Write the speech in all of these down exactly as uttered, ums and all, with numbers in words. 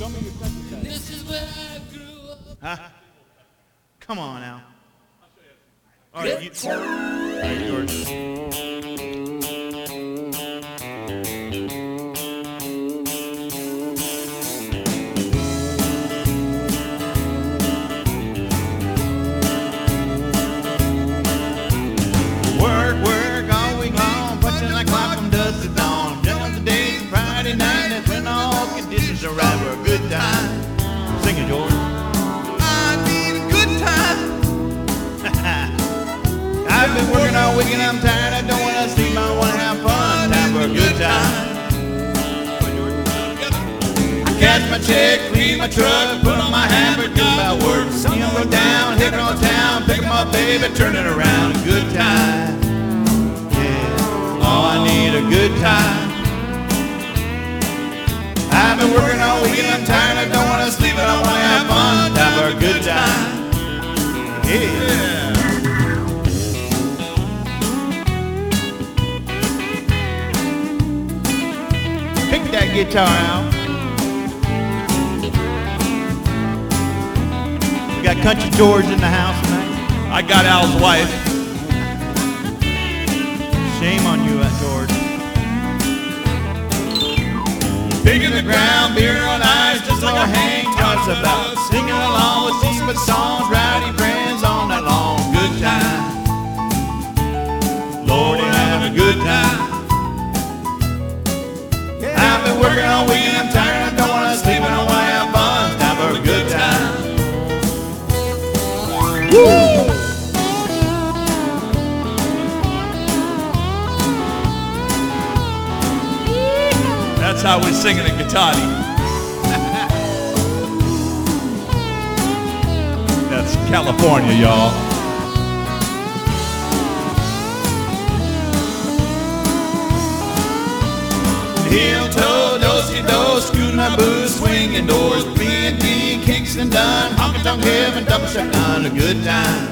me your country side. This is where I grew up. Huh? Come on now. All right, you, all right, George. Work, work all week long, punching like clock from dusk to dawn. Then the days, Friday night, that's when all conditions are right for a good time. Sing it, George. I need a good time. I've been working all week and I'm tired. I don't want to sleep, I want to have fun. Time for a good time. I cash my check, clean my truck, put on my hammer, do my work. See 'em go down, hit on town, pick 'em up, baby, turn it around. A good time. Yeah, oh, I need a good time. I've been working all week and I'm tired. I don't want to sleep, but I want to have fun. Time for a good time. Yeah. Pick that guitar out. We got Country George in the house tonight. I got Al's wife. Shame on you, uh, George. Pig in the ground, beer on ice, just like a hang talks about. Singing along with Seafoot songs, rowdy friends all night long. Good time. Lord, you're having a good time. I've been working all week and I'm tired. I don't want to sleep and I want to have fun. Time for a good time. Woo! That's how we sing it in Guitati. That's California, y'all. Heel toe, do-si-do, scooting our boots, swinging doors, B and B, Kingston done, honky tonk heaven, double shotgun, a good time.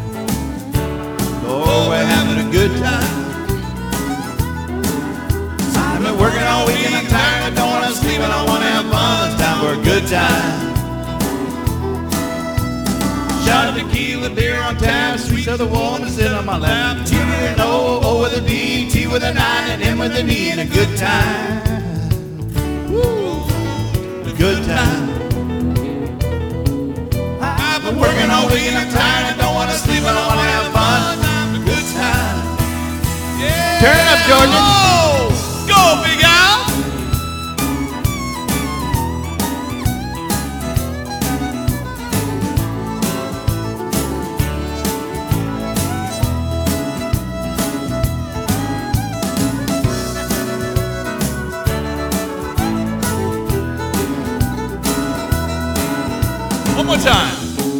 Oh, we're having a good time. I've been working all week and I'm tired. I don't want to sleep, I don't want to have fun. It's time for a good time. Shot of tequila, beer on tap, sweet other woman sit on my lap. T with an O, O with a D, T with a nine, and M with an E, and a good time. Woo, a good time. I've been working all week and I'm tired. I don't want to sleep, I don't want to have fun. A good time. Yeah. Turn it up, Georgia. Oh, go, Big Al. One more time.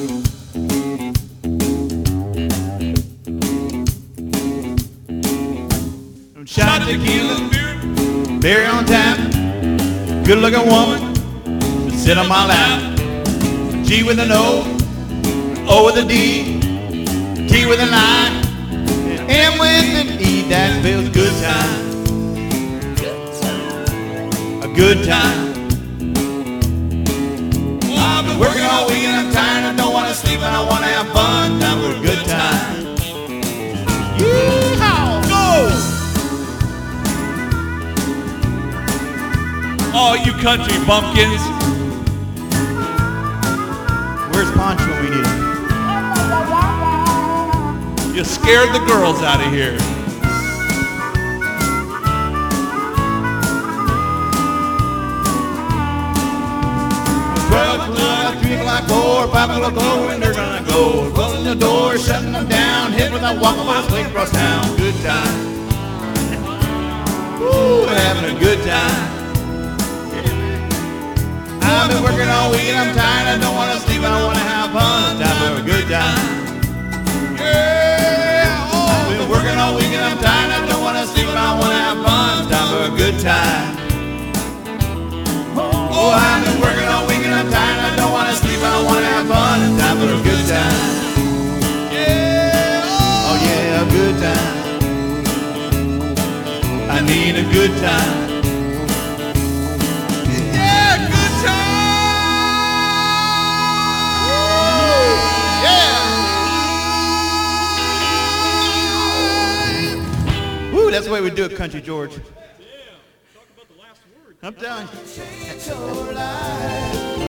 Shot of tequila, beer on tap, good looking woman, sit on my lap. G with an O, O with a D, T with an I, and M with an E. That feels good time. A good time. I've been working all week and I'm tired. I don't want to sleep and I want to have fun. Time for a good time. Yeehaw! Go! All you country bumpkins. Where's Poncho when we need him? You scared the girls out of here. twelve o'clock, three o'clock, four, five o'clock, oh, and they're gonna go. Closing the door, shutting them down, hit with that walk my swing across town. Good time. Woo, we're having a good time. I've been working all week and I'm tired. I don't want to sleep, I don't want to have fun. Time for a good time. Yeah, oh. I've been working all week and I'm tired. I don't want to sleep, I don't want to have fun. Time for a good time. Oh, I've been working all week and I'm tired. I don't want to sleep, I don't want to have fun. It's time for a good time. Yeah, oh yeah, a good time. I need a good time. Yeah, good time. that's the way we do it, Country George. I'm telling you.